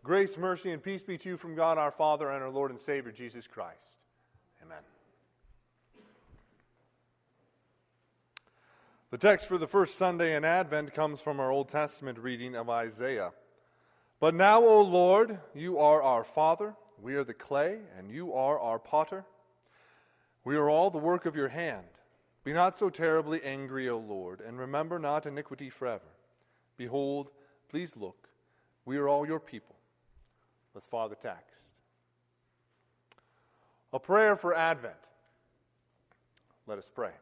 Grace, mercy, and peace be to you from God our Father and our Lord and Savior, Jesus Christ. Amen. The text for the first Sunday in Advent comes from our Old Testament reading of Isaiah. But now, O Lord, you are our Father, we are the clay, and you are our potter. We are all the work of your hand. Be not so terribly angry, O Lord, and remember not iniquity forever. Behold, please look, we are all your people. Let's follow the text. A prayer for Advent. Let us pray.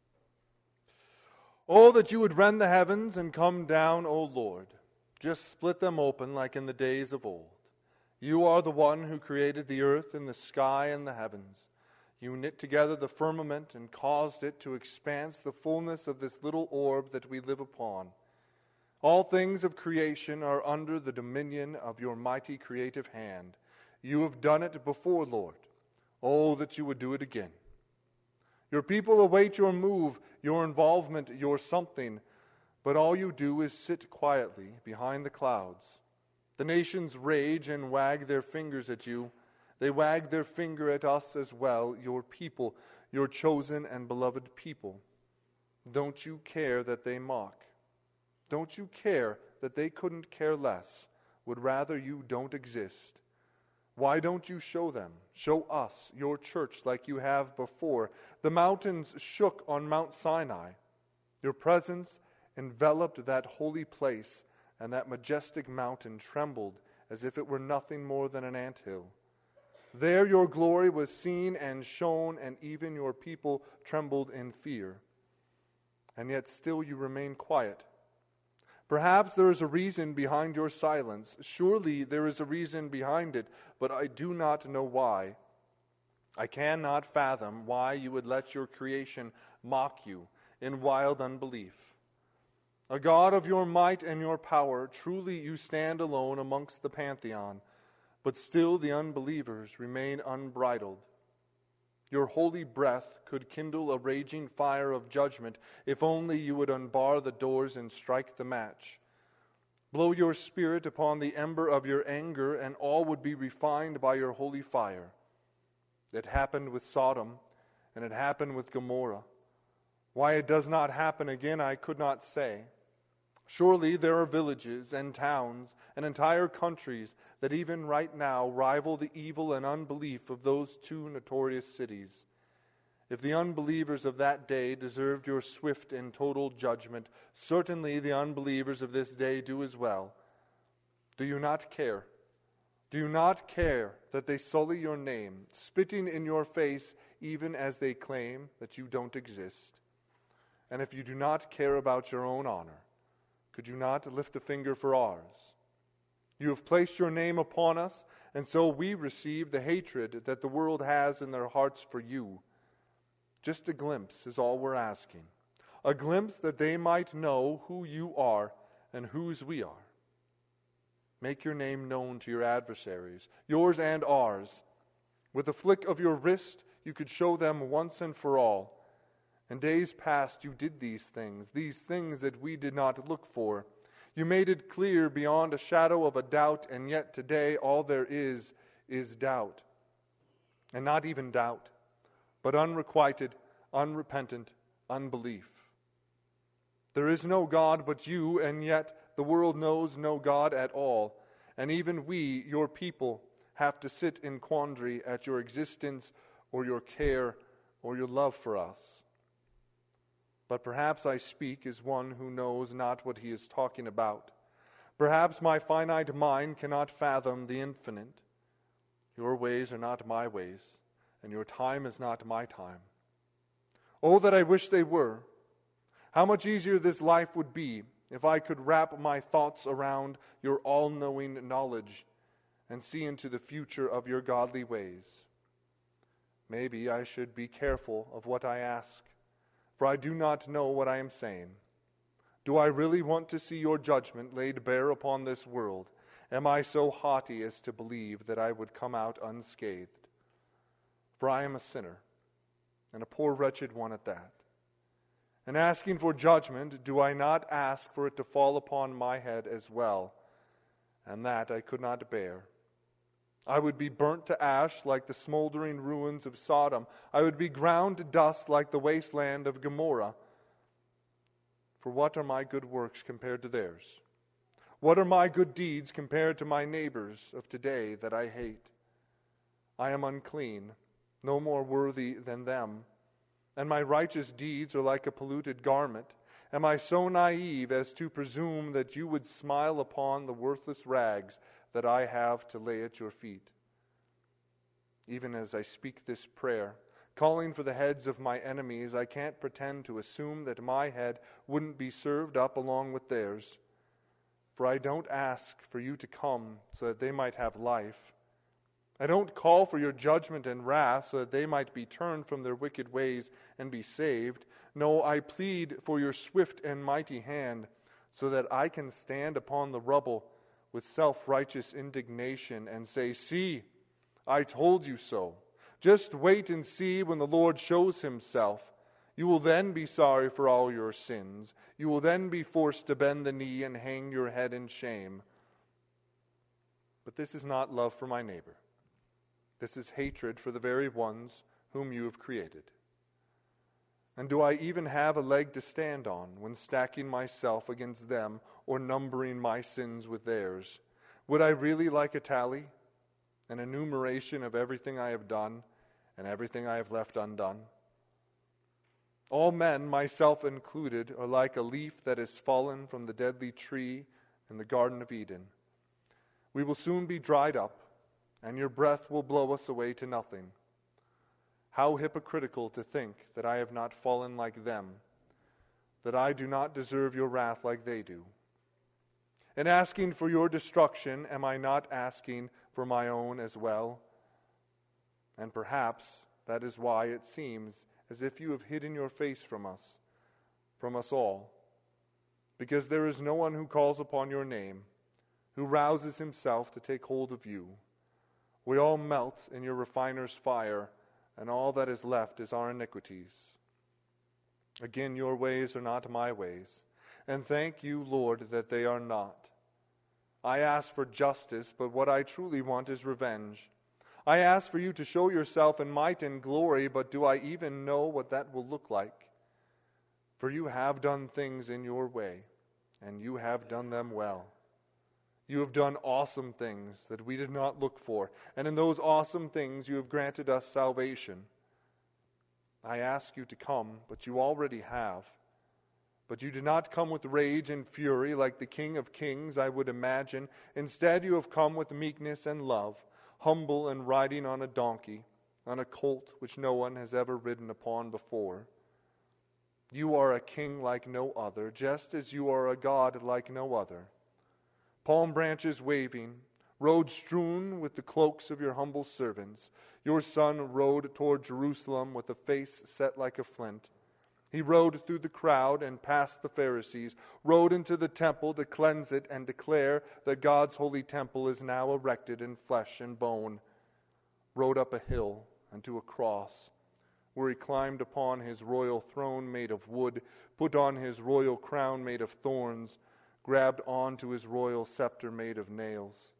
Oh, that you would rend the heavens and come down, O Lord. Just split them open like in the days of old. You are the one who created the earth and the sky and the heavens. You knit together the firmament and caused it to expanse the fullness of this little orb that we live upon. All things of creation are under the dominion of your mighty creative hand. You have done it before, Lord. Oh, that you would do it again. Your people await your move, your involvement, your something, but all you do is sit quietly behind the clouds. The nations rage and wag their fingers at you. They wag their finger at us as well, your people, your chosen and beloved people. Don't you care that they mock? Don't you care that they couldn't care less, would rather you don't exist? Why don't you show them, show us, your church, like you have before? The mountains shook on Mount Sinai. Your presence enveloped that holy place, and that majestic mountain trembled as if it were nothing more than an anthill. There your glory was seen and shown, and even your people trembled in fear. And yet still you remain quiet. Perhaps there is a reason behind your silence. Surely there is a reason behind it, but I do not know why. I cannot fathom why you would let your creation mock you in wild unbelief. A God of your might and your power, truly you stand alone amongst the pantheon, but still the unbelievers remain unbridled. Your holy breath could kindle a raging fire of judgment if only you would unbar the doors and strike the match. Blow your spirit upon the ember of your anger, and all would be refined by your holy fire. It happened with Sodom, and it happened with Gomorrah. Why it does not happen again, I could not say. Surely there are villages and towns and entire countries that even right now rival the evil and unbelief of those two notorious cities. If the unbelievers of that day deserved your swift and total judgment, certainly the unbelievers of this day do as well. Do you not care? Do you not care that they sully your name, spitting in your face even as they claim that you don't exist? And if you do not care about your own honor, could you not lift a finger for ours? You have placed your name upon us, and so we receive the hatred that the world has in their hearts for you. Just a glimpse is all we're asking. A glimpse that they might know who you are and whose we are. Make your name known to your adversaries, yours and ours. With a flick of your wrist, you could show them once and for all. In days past you did these things that we did not look for. You made it clear beyond a shadow of a doubt, and yet today all there is doubt. And not even doubt, but unrequited, unrepentant unbelief. There is no God but you, and yet the world knows no God at all. And even we, your people, have to sit in quandary at your existence or your care or your love for us. But perhaps I speak as one who knows not what he is talking about. Perhaps my finite mind cannot fathom the infinite. Your ways are not my ways, and your time is not my time. Oh, that I wish they were. How much easier this life would be if I could wrap my thoughts around your all-knowing knowledge and see into the future of your godly ways. Maybe I should be careful of what I ask, for I do not know what I am saying. Do I really want to see your judgment laid bare upon this world? Am I so haughty as to believe that I would come out unscathed? For I am a sinner, and a poor wretched one at that. And asking for judgment, do I not ask for it to fall upon my head as well? and that I could not bear. I would be burnt to ash like the smoldering ruins of Sodom. I would be ground to dust like the wasteland of Gomorrah. For what are my good works compared to theirs? What are my good deeds compared to my neighbors of today that I hate? I am unclean, no more worthy than them, and my righteous deeds are like a polluted garment. Am I so naive as to presume that you would smile upon the worthless rags that I have to lay at your feet? Even as I speak this prayer, calling for the heads of my enemies, I can't pretend to assume that my head wouldn't be served up along with theirs. For I don't ask for you to come so that they might have life. I don't call for your judgment and wrath so that they might be turned from their wicked ways and be saved. No, I plead for your swift and mighty hand so that I can stand upon the rubble with self-righteous indignation and say, "See, I told you so." Just wait and see when the Lord shows himself. You will then be sorry for all your sins. You will then be forced to bend the knee and hang your head in shame. But this is not love for my neighbor. This is hatred for the very ones whom you have created. And do I even have a leg to stand on when stacking myself against them or numbering my sins with theirs? Would I really like a tally, an enumeration of everything I have done and everything I have left undone? All men, myself included, are like a leaf that has fallen from the deadly tree in the Garden of Eden. We will soon be dried up, and your breath will blow us away to nothing. How hypocritical to think that I have not fallen like them, that I do not deserve your wrath like they do. In asking for your destruction, am I not asking for my own as well? And perhaps that is why it seems as if you have hidden your face from us all, because there is no one who calls upon your name, who rouses himself to take hold of you. We all melt in your refiner's fire, and all that is left is our iniquities. Again, your ways are not my ways, and thank you, Lord, that they are not. I ask for justice, but what I truly want is revenge. I ask for you to show yourself in might and glory, but do I even know what that will look like? For you have done things in your way, and you have done them well. You have done awesome things that we did not look for, and in those awesome things you have granted us salvation. I ask you to come, but you already have. But you did not come with rage and fury like the King of Kings, I would imagine. Instead, you have come with meekness and love, humble and riding on a donkey, on a colt which no one has ever ridden upon before. You are a king like no other, just as you are a God like no other. Palm branches waving, road strewn with the cloaks of your humble servants. Your son rode toward Jerusalem with a face set like a flint. He rode through the crowd and past the Pharisees, rode into the temple to cleanse it and declare that God's holy temple is now erected in flesh and bone. Rode up a hill and to a cross, where he climbed upon his royal throne made of wood, put on his royal crown made of thorns, grabbed onto his royal scepter made of nails.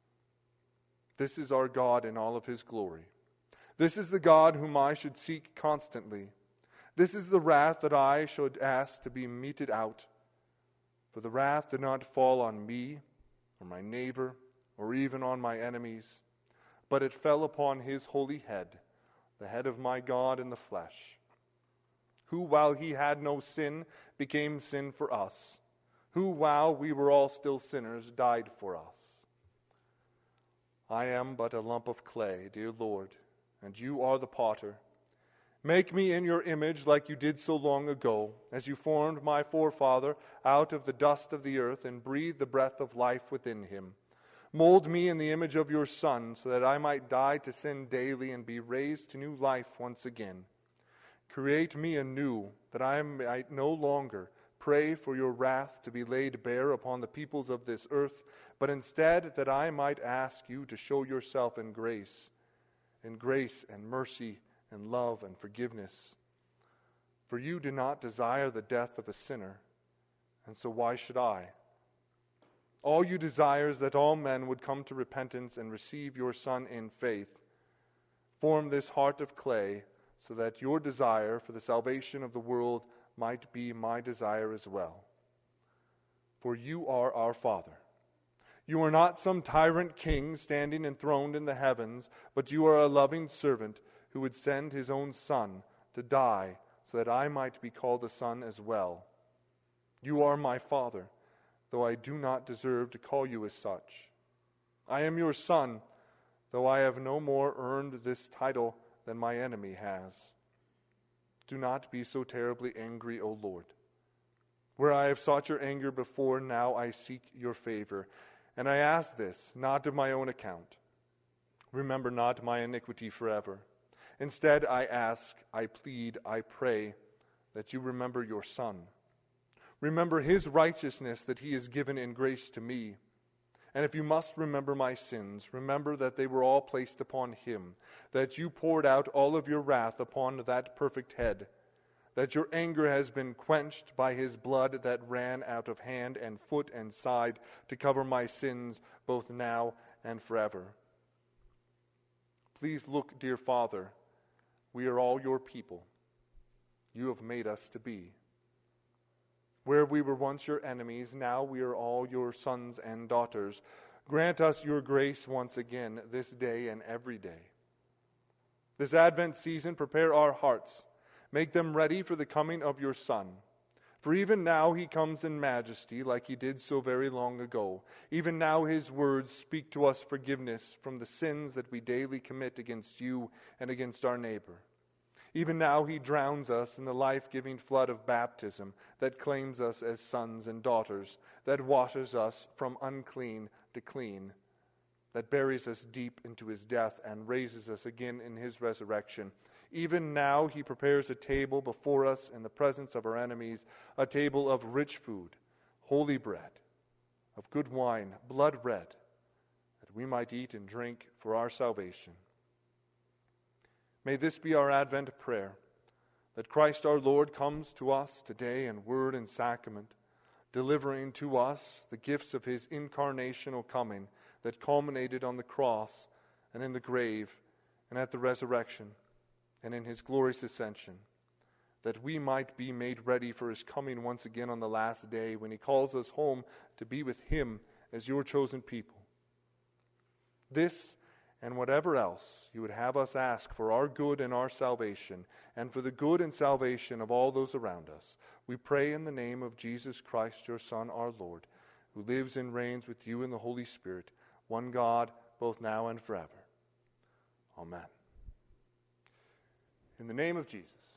This is our God in all of his glory. This is the God whom I should seek constantly. This is the wrath that I should ask to be meted out. For the wrath did not fall on me, or my neighbor, or even on my enemies, but it fell upon his holy head, the head of my God in the flesh, who, while he had no sin, became sin for us, who, while we were all still sinners, died for us. I am but a lump of clay, dear Lord, and you are the potter. Make me in your image like you did so long ago, as you formed my forefather out of the dust of the earth and breathed the breath of life within him. Mold me in the image of your Son, so that I might die to sin daily and be raised to new life once again. Create me anew, that I might no longer pray for your wrath to be laid bare upon the peoples of this earth, but instead that I might ask you to show yourself in grace and mercy and love and forgiveness. For you do not desire the death of a sinner, and so why should I? All you desire is that all men would come to repentance and receive your Son in faith. Form this heart of clay so that your desire for the salvation of the world might be my desire as well. For you are our Father. You are not some tyrant king standing enthroned in the heavens, but you are a loving servant who would send his own Son to die so that I might be called a son as well. You are my Father, though I do not deserve to call you as such. I am your son, though I have no more earned this title than my enemy has. Do not be so terribly angry, O Lord. Where I have sought your anger before, now I seek your favor. And I ask this, not of my own account. Remember not my iniquity forever. Instead, I ask, I plead, I pray, that you remember your Son. Remember his righteousness that he has given in grace to me. And if you must remember my sins, remember that they were all placed upon him, that you poured out all of your wrath upon that perfect head, that your anger has been quenched by his blood that ran out of hand and foot and side to cover my sins both now and forever. Please look, dear Father, we are all your people. You have made us to be. Where we were once your enemies, now we are all your sons and daughters. Grant us your grace once again this day and every day. This Advent season, prepare our hearts. Make them ready for the coming of your Son. For even now he comes in majesty like he did so very long ago. Even now his words speak to us forgiveness from the sins that we daily commit against you and against our neighbor. Even now he drowns us in the life-giving flood of baptism that claims us as sons and daughters, that washes us from unclean to clean, that buries us deep into his death and raises us again in his resurrection. Even now he prepares a table before us in the presence of our enemies, a table of rich food, holy bread, of good wine, blood red, that we might eat and drink for our salvation. May this be our Advent prayer, that Christ our Lord comes to us today in word and sacrament, delivering to us the gifts of his incarnational coming that culminated on the cross and in the grave and at the resurrection and in his glorious ascension, that we might be made ready for his coming once again on the last day when he calls us home to be with him as your chosen people. This and whatever else you would have us ask for our good and our salvation, and for the good and salvation of all those around us, we pray in the name of Jesus Christ, your Son, our Lord, who lives and reigns with you in the Holy Spirit, one God, both now and forever. Amen. In the name of Jesus.